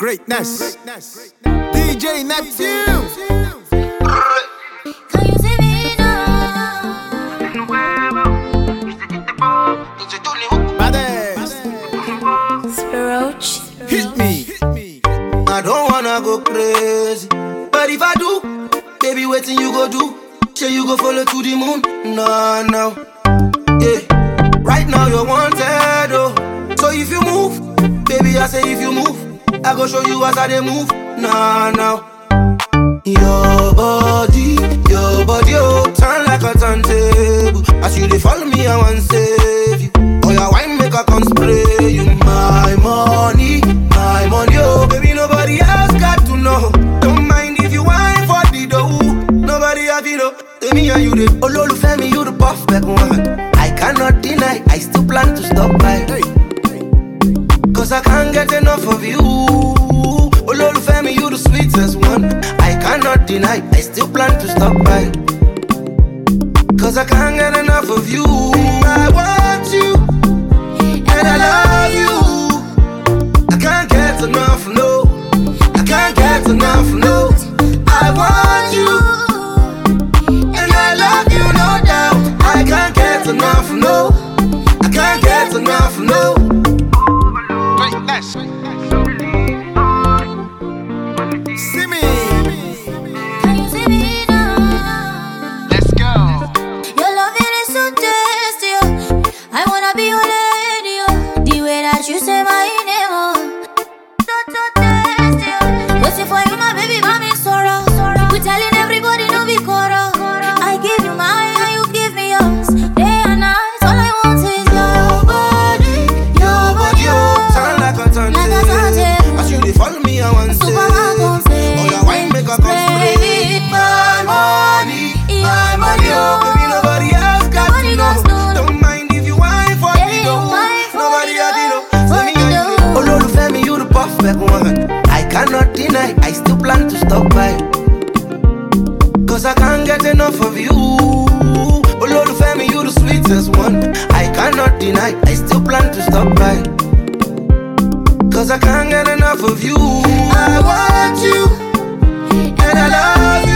Greatness. DJ Neptune. Can you see me now? Baddest. Spiroch. Hit me. I don't wanna go crazy, but if I do, baby, waiting you go do. Say you go follow to the moon, no, yeah. Right now you're wanted, oh. So if you move, baby, I say if you move, I go show you as I dey move, no. Your body, oh, turn like a turntable. As you dey follow me, I want save you. Oh, your wine make a come spray you. My money, oh, baby, nobody else got to know. Don't mind if you wine for the dough. Nobody have you know. Tell me how you did. Olólùfẹ́ mi, you the perfect one. I cannot deny, I still plan to stop by. Cause I can't get enough of you. Olólùfẹ́ mi, you the sweetest one. I cannot deny, I still plan to stop by. Cause I can't get enough of you. I want you, and I love you. I can't get enough, no. I can't get enough, no. I want you, and I love you, no doubt. I can't get enough, no. I can't get enough, no. Greatness. See me. Can you see me now? Let's go. Your loving is so tasty, oh. I wanna be your lady, oh. The way that you say my name, oh. So tasty, oh. Waiting for you, my baby, mommy, sorrow. We telling everybody, no be quarrel. I give you mine, and you give me yours. Day and night, all I want is your body, oh. Turn like a turntable. As you dey follow me, I want to say. Oh, your wine make a come spray. My money, oh. Baby, nobody else got to know. Don't mind if you wine for the dough. Nobody have you know. Tell me how you do. Olólùfẹ́ mi, you the perfect one. I cannot deny, I still plan to stop by. Cause I can't get enough of you. Olólùfẹ́ mi, you the sweetest one. I cannot deny, I still plan to stop by. Cause I can't get enough of you. I want you, and I love you.